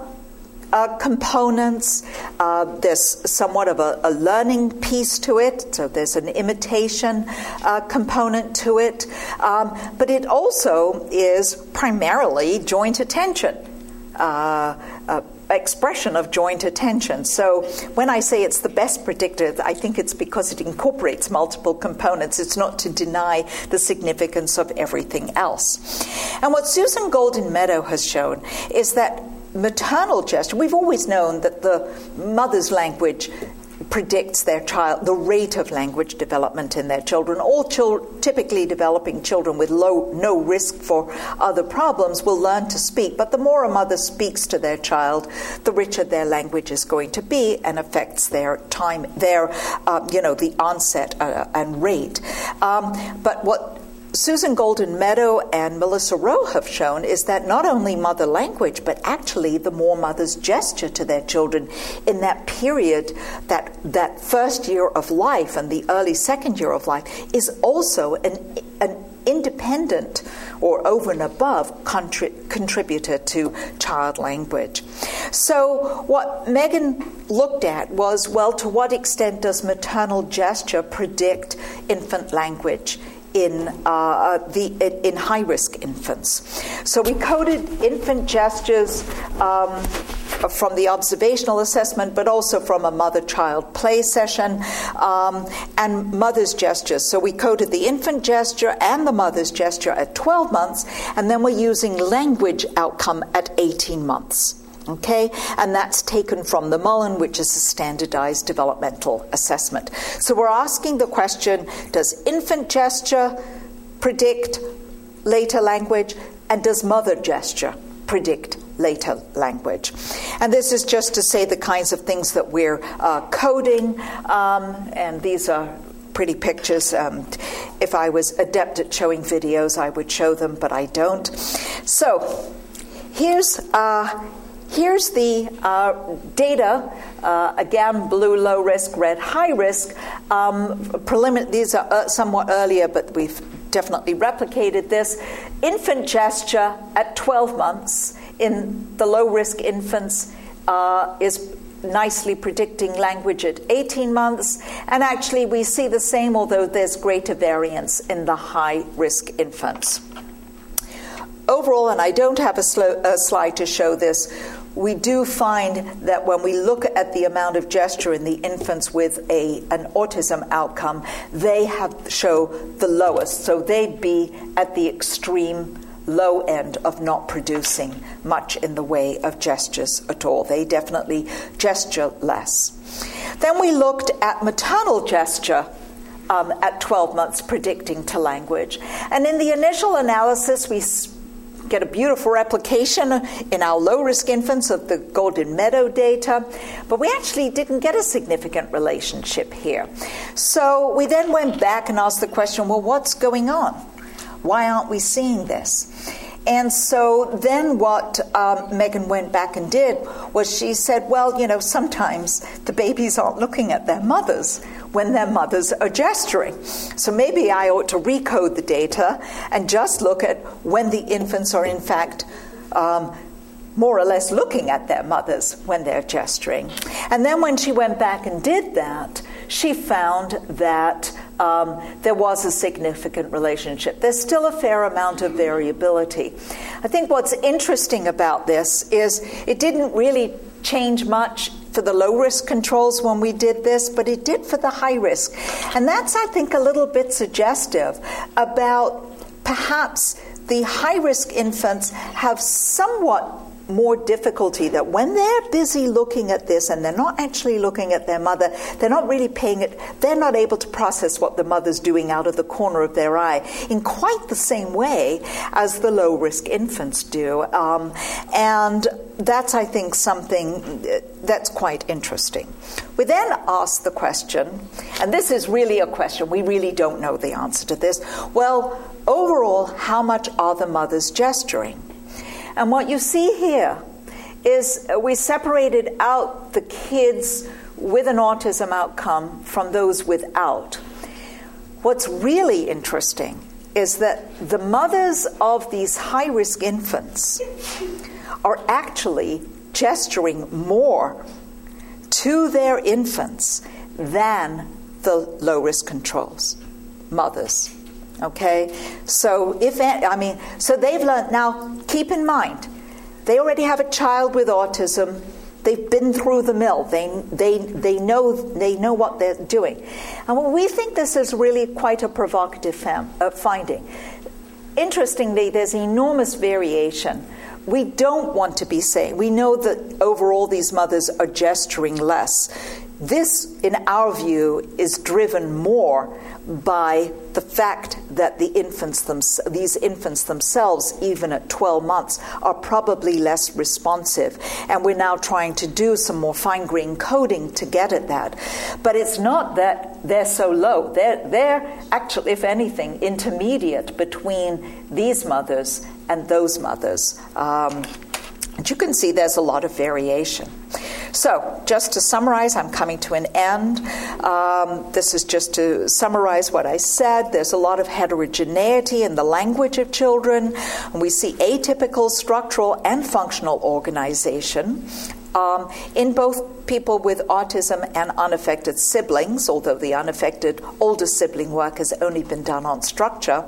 Speaker 2: Uh, components. Uh, there's somewhat of a, a learning piece to it, so there's an imitation uh, component to it. Um, but it also is primarily joint attention, uh, uh, expression of joint attention. So when I say it's the best predictor, I think it's because it incorporates multiple components. It's not to deny the significance of everything else. And what Susan Golden Meadow has shown is that maternal gesture, we've always known that the mother's language predicts their child, the rate of language development in their children. All chil- typically developing children with low, no risk for other problems will learn to speak, but the more a mother speaks to their child, the richer their language is going to be and affects their time, their, uh, you know, the onset uh, and rate. Um, but what Susan Golden Meadow and Melissa Rowe have shown is that not only mother language, but actually the more mothers gesture to their children in that period, that that first year of life and the early second year of life, is also an, an independent or over and above contri- contributor to child language. So what Megan looked at was, well, to what extent does maternal gesture predict infant language in uh, the in high-risk infants? So we coded infant gestures um, from the observational assessment, but also from a mother-child play session, um, and mother's gestures. So we coded the infant gesture and the mother's gesture at twelve months, and then we're using language outcome at eighteen months. Okay, and that's taken from the Mullen, which is a standardized developmental assessment. So we're asking the question, does infant gesture predict later language, and does mother gesture predict later language? And this is just to say the kinds of things that we're uh, coding, um, and these are pretty pictures. Um, if I was adept at showing videos, I would show them, but I don't. So here's uh, Here's the uh, data, uh, again, blue low risk, red high risk. Um, prelimin- these are uh, somewhat earlier, but we've definitely replicated this. Infant gesture at twelve months in the low risk infants uh, is nicely predicting language at eighteen months. And actually we see the same, although there's greater variance in the high risk infants. Overall, and I don't have a, sl- a slide to show this, we do find that when we look at the amount of gesture in the infants with a an autism outcome, they have show the lowest. So they'd be at the extreme low end of not producing much in the way of gestures at all. They definitely gesture less. Then we looked at maternal gesture um, at twelve months predicting to language. And in the initial analysis, we get a beautiful replication in our low-risk infants of the Golden Meadow data, but we actually didn't get a significant relationship here. So we then went back and asked the question, well, what's going on? Why aren't we seeing this? And so then what um, Megan went back and did was she said, well, you know, sometimes the babies aren't looking at their mothers when their mothers are gesturing. So maybe I ought to recode the data and just look at when the infants are in fact um, more or less looking at their mothers when they're gesturing. And then when she went back and did that, she found that um, there was a significant relationship. There's still a fair amount of variability. I think what's interesting about this is it didn't really change much for the low-risk controls when we did this, but it did for the high-risk. And that's, I think, a little bit suggestive about perhaps the high-risk infants have somewhat more difficulty, that when they're busy looking at this and they're not actually looking at their mother, they're not really paying it, they're not able to process what the mother's doing out of the corner of their eye in quite the same way as the low-risk infants do. Um, and that's, I think, something that's quite interesting. We then asked the question, and this is really a question, we really don't know the answer to this, well, overall, how much are the mothers gesturing? And what you see here is we separated out the kids with an autism outcome from those without. What's really interesting is that the mothers of these high-risk infants are actually gesturing more to their infants than the low-risk controls, mothers. Okay, so if I mean, so they've learned. Now, keep in mind, they already have a child with autism. They've been through the mill. They they they know they know what they're doing, and we think this is really quite a provocative fam, uh, finding. Interestingly, there's enormous variation. We don't want to be saying, we know that overall these mothers are gesturing less. This, in our view, is driven more by the fact that the infants them, these infants themselves, even at twelve months, are probably less responsive. And we're now trying to do some more fine-grained coding to get at that. But it's not that they're so low. They're, they're actually, if anything, intermediate between these mothers and those mothers. Um, and you can see there's a lot of variation. So, just to summarize, I'm coming to an end. Um, this is just to summarize what I said. There's a lot of heterogeneity in the language of children. And we see atypical structural and functional organization um, in both people with autism and unaffected siblings, although the unaffected older sibling work has only been done on structure.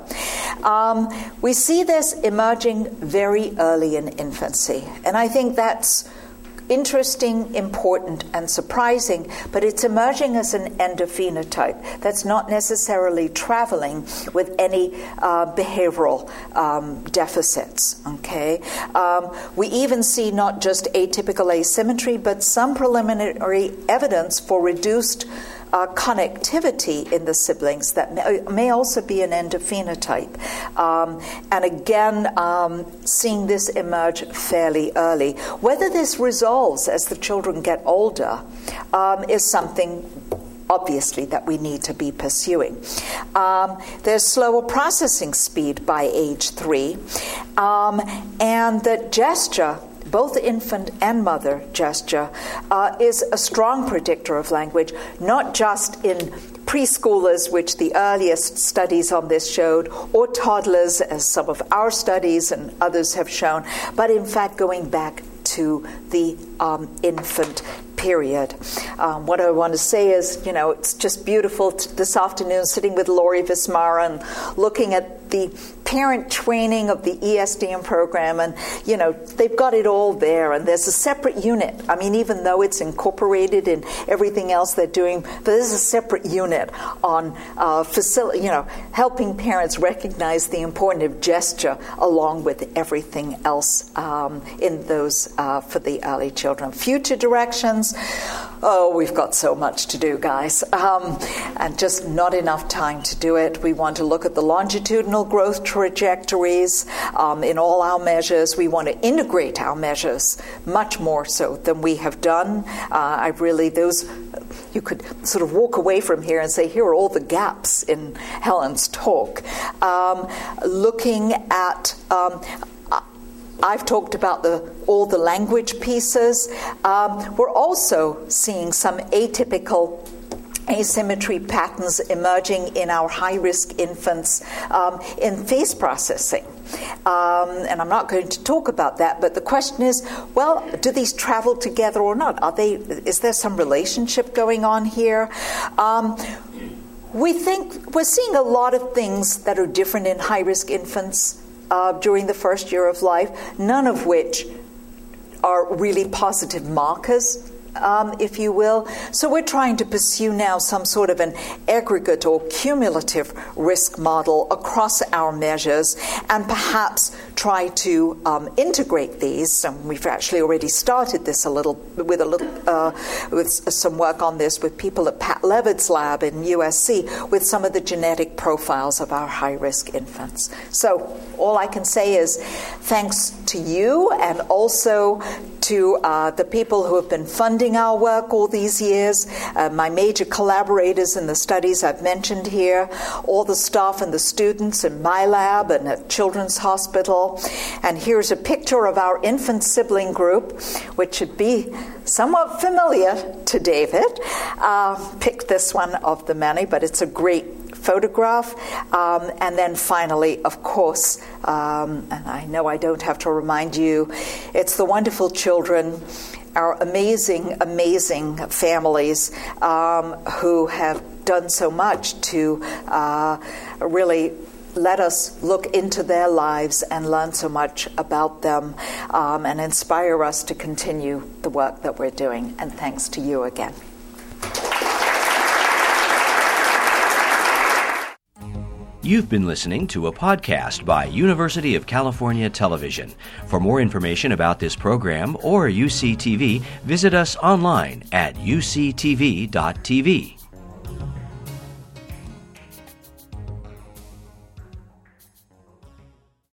Speaker 2: Um, we see this emerging very early in infancy. And I think that's interesting, important, and surprising, but it's emerging as an endophenotype that's not necessarily traveling with any uh, behavioral um, deficits. Okay, um, we even see not just atypical asymmetry, but some preliminary evidence for reduced Uh, connectivity in the siblings that may, may also be an endophenotype. Um, and again, um, seeing this emerge fairly early. Whether this resolves as the children get older um, is something obviously that we need to be pursuing. Um, there's slower processing speed by age three, um, and that gesture, both infant and mother gesture, uh, is a strong predictor of language, not just in preschoolers, which the earliest studies on this showed, or toddlers, as some of our studies and others have shown, but in fact going back to the um, infant period. Um, what I want to say is, you know, it's just beautiful t- this afternoon sitting with Lori Vismara and looking at the parent training of the E S D M program, and, you know, they've got it all there, and there's a separate unit. I mean, even though it's incorporated in everything else they're doing, but there's a separate unit on uh, facil- you know, helping parents recognize the importance of gesture along with everything else um, in those uh, for the early children. Future directions. Oh, we've got so much to do, guys, um, and just not enough time to do it. We want to look at the longitudinal growth trajectories um, in all our measures. We want to integrate our measures much more so than we have done. Uh, I really, those, you could sort of walk away from here and say, here are all the gaps in Helen's talk. Um, looking at... Um, I've talked about the, all the language pieces. Um, we're also seeing some atypical asymmetry patterns emerging in our high-risk infants um, in face processing. Um, and I'm not going to talk about that, but the question is, well, do these travel together or not? Are they? Is there some relationship going on here? Um, we think we're seeing a lot of things that are different in high-risk infants Uh, during the first year of life, none of which are really positive markers, um, if you will. So we're trying to pursue now some sort of an aggregate or cumulative risk model across our measures and perhaps try to um, integrate these. And we've actually already started this a little with a little uh, with some work on this with people at Pat Levitt's lab in U S C with some of the genetic profiles of our high-risk infants. So all I can say is thanks to you and also to uh, the people who have been funding our work all these years, uh, my major collaborators in the studies I've mentioned here, all the staff and the students in my lab and at Children's Hospital. And here's a picture of our infant sibling group, which should be somewhat familiar to David. Uh, picked this one of the many, but it's a great photograph. Um, and then finally, of course, um, and I know I don't have to remind you, it's the wonderful children, our amazing, amazing families um, who have done so much to uh, really let us look into their lives and learn so much about them um, and inspire us to continue the work that we're doing. And thanks to you again.
Speaker 1: You've been listening to a podcast by University of California Television. For more information about this program or U C T V, visit us online at U C T V dot T V.